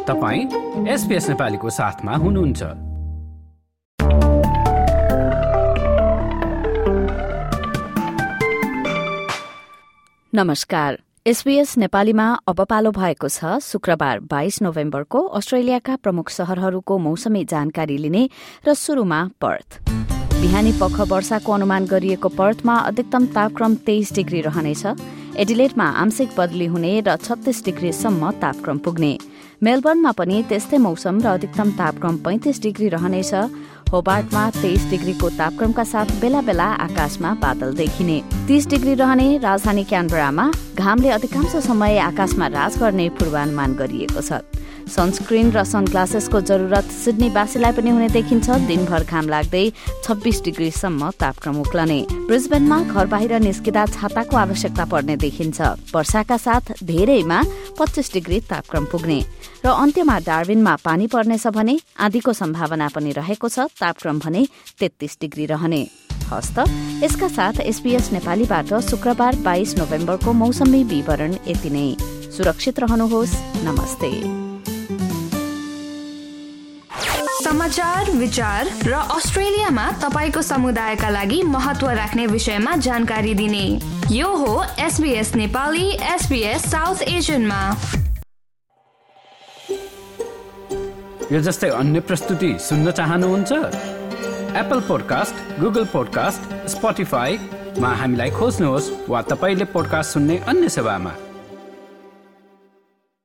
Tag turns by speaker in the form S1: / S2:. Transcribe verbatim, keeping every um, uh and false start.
S1: तपाईं एसपीएस नेपालीको साथमा हुनुहुन्छ।
S2: नमस्कार, एसबीएस नेपालीमा अब पालो भएको छ शुक्रबार बाइस नोभेम्बरको अस्ट्रेलियाका प्रमुख शहरहरूको मौसमी जानकारी लिने र सुरुमा पर्थ। बिहानी पख वर्षाको अनुमान गरिएको पर्थमा अधिकतम तापक्रम तेइस डिग्री रहनेछ। एडिलेडमा आंशिक बदली हुने र छत्तीस डिग्रीसम्म तापक्रम पुग्ने। मेलबर्नमा पनि त्यस्तै मौसम र अधिकतम तापक्रम पैंतिस डिग्री रहनेछ। होबार्टमा तेइस डिग्रीको तापक्रमका साथ बेला बेला आकाशमा बादल देखिने। तीस डिग्री रहने राजधानी क्यानबरामा घामले अधिकांश समय आकाशमा राज गर्ने पूर्वानुमान गरिएको छ। सनस्क्रिन र सनग्लासेसको जरुरत सिडनीवासीलाई पनि हुने देखिन्छ। दिनभर घाम लाग्दै छब्बीस डिग्रीसम्म तापक्रम उक्लने। ब्रिस्बेनमा घर बाहिर निस्किँदा छाताको आवश्यकता पर्ने देखिन्छ। वर्षाका साथ धेरैमा पच्चीस डिग्री तापक्रम पुग्ने र अन्त्यमा डार्विनमा पानी पर्नेछ भने आँधीको सम्भावना पनि रहेको छ। तापक्रम भने तेत्तीस डिग्री रहने। हस्त यसका साथ एसबीएस नेपालीबाट शुक्रबार बाइस नोभेम्बरको मौसमी विवरण यति नै। सुरक्षित रहनुहोस्। नमस्ते।
S3: समाचार, विचार र अस्ट्रेलियामा तपाईको समुदायका लागि महत्व राख्ने विषयमा जानकारी दिने यो हो एसबीएस नेपाली एसबीएस साउथ एसियनमा।
S1: यो जस्तै अन्य प्रस्तुति सुन्न चाहनुहुन्छ? एप्पल पोडकास्ट, गुगल पोडकास्ट, स्पोटिफाईमा हामीलाई खोज्नुहोस् वा तपाईले पोडकास्ट सुन्ने अन्य सेवामा।